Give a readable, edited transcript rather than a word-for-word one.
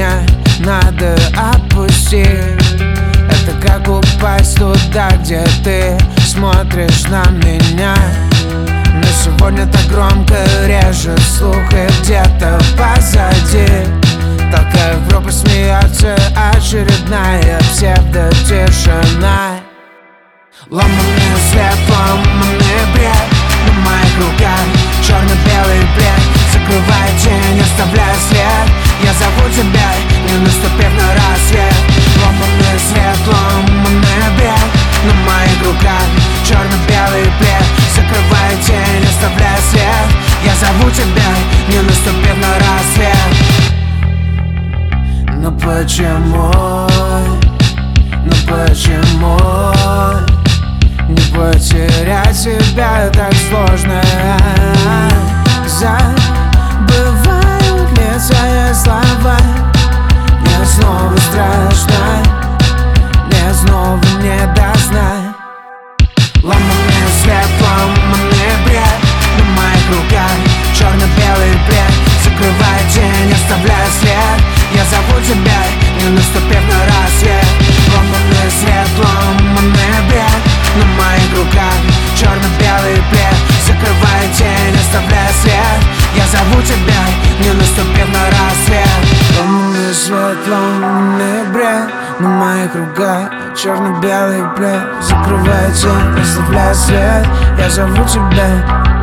меня надо отпустить. Это как упасть туда, где ты смотришь на меня. Но сегодня так громко режет слух и где-то позади. Толкая в гроб и смеется очередная псевдотишина. Ломаный свет, ломаный бред на моих руках, черно-белый бред закрывает тень, оставляя след. Я зову тебя, не наступив на рассвет. Ломаный свет, ломаный бред на моих руках, черно-белый бред закрывает тень, оставляя след. Я зову тебя, не наступив на рассвет. Но почему, не потерять себя так сложно? Забывают лица и слова. Мне снова страшно, мне снова не дознать. Ломаный свет, ломаный бред на моих руках, черно-белый бред закрывает тень, оставляя след. Я зову тебя, не наступив на рассвет. Ломаный свет, ломаный бред на моих руках, черно-белый бред закрывает тень, оставляя след. Я зову тебя, не наступив на рассвет. Ломаный свет, ломаный бред на моих руках, черно-белый бред закрывает тень, оставляя след. Я зову тебя.